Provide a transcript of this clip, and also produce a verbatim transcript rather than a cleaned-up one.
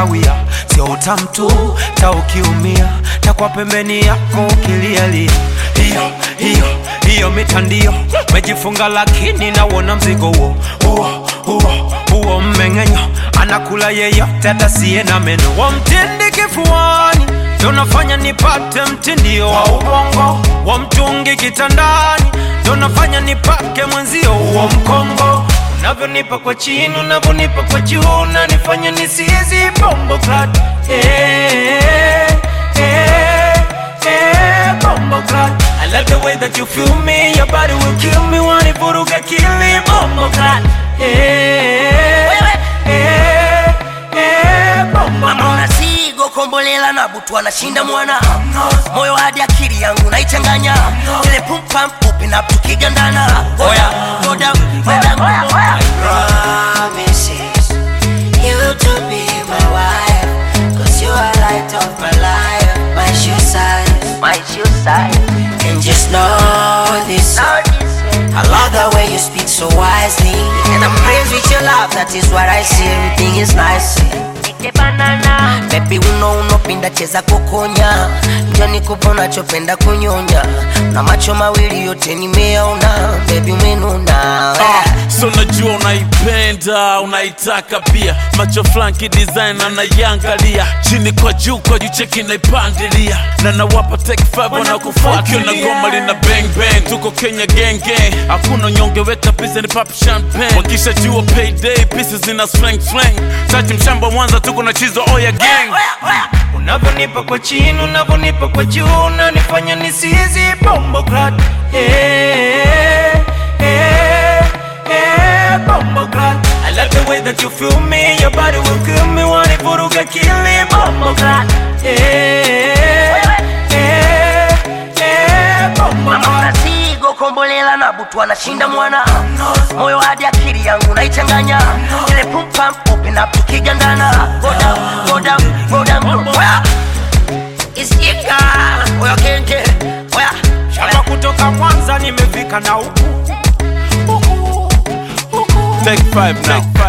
kawia. Sio utamtu, ta ukiumia takwa pembeni yako ukilialia. Hiyo, hiyo, hiyo mitandio mejifunga lakini nawona mzigo huo. Huo, huo, huo mmengenyo anakula yeyote atasiye na meno. Wa mtindi kifuani donafanya nipate mtindio wa ubongo. Wa mtungi kitandani donafanya nipake mwenzio wa mkongo. Unavyonipa kwa chini, unavyonipa kwa juu, unanifanya nisizi bombo clat. Eh, eh, eh, bombo clat. I love the way that you feel me, your body will kill me, wanivuruga kili bombo clat. Eh, eh, eh, bombo clat. Mama sigo kombolela na butu anashinda mwana. Moyo hadi akili yangu naichanganya. Ile pum pam open up tukigandana. Oya, go down, go down, go down. Promises you to be my wife, cause you are light of my life, my shoe size, My shoe size. and just know this. I love the way you speak so wisely, and I'm praised with your love, that is what I see. Everything is nice. Banana. Baby uno unopinda cheza kukonya, njoni kupo nachopenda kunyonya, na macho mawili yote nimeona, baby umenuna. uh, So najua unaipenda, unaitaka pia. Macho flanki design anaiangalia, chini kwa juu kwa juu cheki naipandilia. Na nawapa take five wanakufuatia na goma lina bang bang. Tuko Kenya gang gang, hakuna nyonge weka pisa ni pop champagne. Wakisha jua payday, pieces zina slang slang. Tati mshamba Mwanza tuko na chizo oya gang. Unavyonipa kwa chini, unavyonipa kwa juu, unanifanya nisizi bombo clat. Eh, eh, eh, bombo clat. I love the way that you feel me, your body will kill me, wanivuruga kili bombo clat. Eh, eh, eh, bombo clat. Mama sigo kombolela na butu anashinda mwana. Moyo hadi akili yangu naichanganya. Ile pum pam open up tukigandana. Go down, go down, go down, go down. It's Ika, oya kenge, oya. Shamba kutoka Mwanza nimefika na huku. Take five now.